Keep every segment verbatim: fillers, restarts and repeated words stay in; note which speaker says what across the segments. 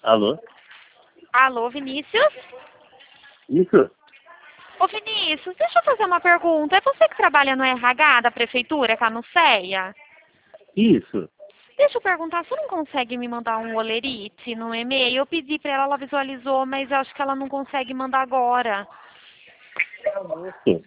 Speaker 1: Alô?
Speaker 2: Alô, Vinícius?
Speaker 1: Isso?
Speaker 2: Ô, Vinícius, deixa eu fazer uma pergunta. É você que trabalha no R H da prefeitura, cá no CEA?
Speaker 1: Isso.
Speaker 2: Deixa eu perguntar, você não consegue me mandar um olerite no e-mail? Eu pedi pra ela, ela visualizou, mas eu acho que ela não consegue mandar agora.
Speaker 1: Sim.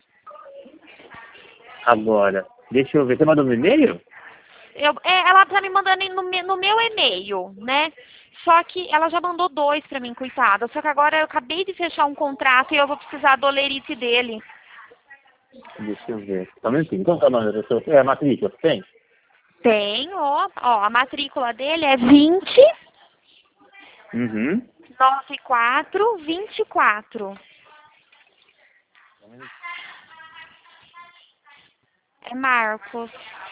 Speaker 1: Agora, deixa eu ver. Você mandou no e-mail?
Speaker 2: Eu, é, ela tá me mandando no, me- no meu e-mail, né? Só que ela já mandou dois pra mim, coitada. Só que agora eu acabei de fechar um contrato e eu vou precisar do olerite dele.
Speaker 1: Deixa eu ver. Só um minutinho. Qual que é o nome da pessoa? É a matrícula, tem?
Speaker 2: Tem, ó. Ó, a matrícula dele é vinte,
Speaker 1: Uhum.
Speaker 2: noventa e quatro, vinte e quatro. É Marcos.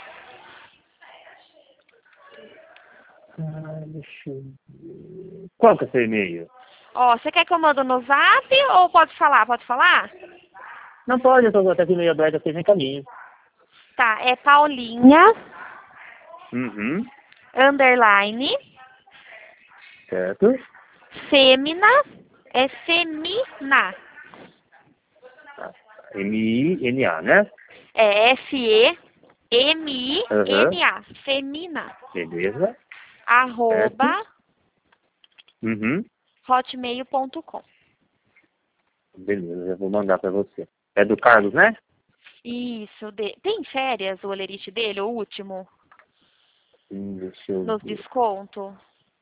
Speaker 1: Ah, deixa eu ver. Qual que é o seu e-mail?
Speaker 2: Ó, você quer que eu mando no zap ou pode falar? Pode falar?
Speaker 1: Não pode, eu tô até com o e-mail aberto aqui em caminho.
Speaker 2: Tá, é Paulinha,
Speaker 1: Uhum.
Speaker 2: underline,
Speaker 1: Certo?
Speaker 2: Fêmina, é Femina.
Speaker 1: M I N A, né?
Speaker 2: É
Speaker 1: Aham.
Speaker 2: F E M I N A, Femina,
Speaker 1: Beleza. Certo?
Speaker 2: arroba
Speaker 1: Uhum.
Speaker 2: hotmail ponto com.
Speaker 1: Beleza, eu vou mandar pra você. É do Carlos, né?
Speaker 2: Isso, de... tem férias o olerite dele, o último,
Speaker 1: Hum, deixa eu
Speaker 2: nos
Speaker 1: ver.
Speaker 2: desconto?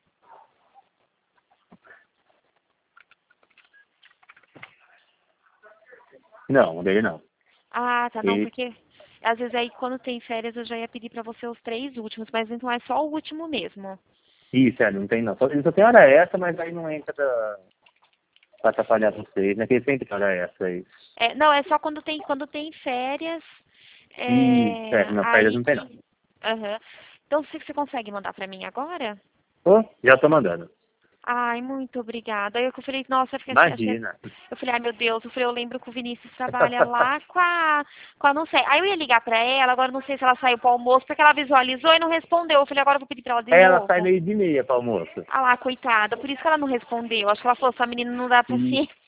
Speaker 1: Não, o dele não.
Speaker 2: Ah, tá, não,
Speaker 1: Ele...
Speaker 2: porque às vezes aí quando tem férias eu já ia pedir pra você os três últimos, mas então é só o último mesmo.
Speaker 1: Isso, é, não tem não. Só, ele só tem hora extra, mas aí não entra pra, pra atrapalhar vocês, né? Que ele sempre tem hora extra aí.
Speaker 2: É, não, é só quando tem, quando tem férias,
Speaker 1: Isso,
Speaker 2: é,
Speaker 1: é, não, férias
Speaker 2: aí
Speaker 1: não tem não.
Speaker 2: que... Aham. Então, você, você consegue mandar pra mim agora?
Speaker 1: Ô, já tô mandando.
Speaker 2: Ai, muito obrigada. Aí eu falei, nossa, eu fiquei assim, achei...
Speaker 1: Imagina.
Speaker 2: Eu falei, ai meu Deus, eu falei, eu lembro que o Vinícius trabalha lá com a, com a não sei. Aí eu ia ligar pra ela, agora não sei se ela saiu pro almoço, porque ela visualizou e não respondeu. Eu falei, agora eu vou pedir pra ela de
Speaker 1: Ela sai
Speaker 2: novo.
Speaker 1: meio de meia pra almoço.
Speaker 2: Ah lá, coitada, por isso que ela não respondeu. Acho que ela falou, essa menina não dá
Speaker 1: Ih.
Speaker 2: paciência.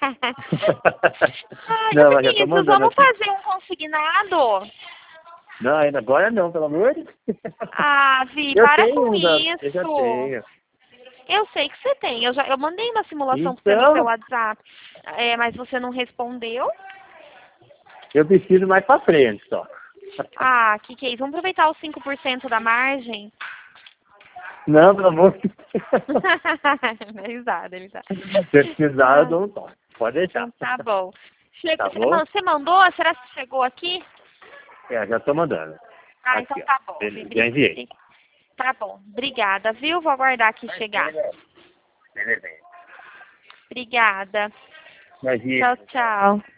Speaker 2: Ai, ô
Speaker 1: Não, mas já tô
Speaker 2: Vinícius,
Speaker 1: mandando
Speaker 2: vamos
Speaker 1: aqui.
Speaker 2: fazer um consignado?
Speaker 1: Não, ainda agora não, pelo amor de Deus.
Speaker 2: Ah, Vi,
Speaker 1: Eu
Speaker 2: para
Speaker 1: tenho
Speaker 2: com
Speaker 1: um da... Eu já
Speaker 2: isso.
Speaker 1: tenho.
Speaker 2: Eu sei que você tem. Eu, já, eu mandei uma simulação pra você no seu
Speaker 1: Então,
Speaker 2: WhatsApp, é, mas você não respondeu.
Speaker 1: eu preciso mais pra frente só.
Speaker 2: Ah, que que é isso? Vamos aproveitar os cinco por cento da margem?
Speaker 1: Não, pelo amor de Deus.
Speaker 2: É risada, ele tá.
Speaker 1: Se precisar, eu
Speaker 2: Ah,
Speaker 1: dou um toque. Pode deixar.
Speaker 2: então tá bom. Chega,
Speaker 1: Tá
Speaker 2: você
Speaker 1: bom?
Speaker 2: man- você mandou? Será que chegou aqui?
Speaker 1: É, já tô mandando.
Speaker 2: Ah, então
Speaker 1: Aqui, ó.
Speaker 2: tá bom.
Speaker 1: Beleza, já
Speaker 2: Bri-
Speaker 1: enviei.
Speaker 2: bri- Tá bom. Obrigada, viu? Vou aguardar aqui chegar.
Speaker 1: Beleza.
Speaker 2: Obrigada.
Speaker 1: Imagina.
Speaker 2: Tchau, tchau.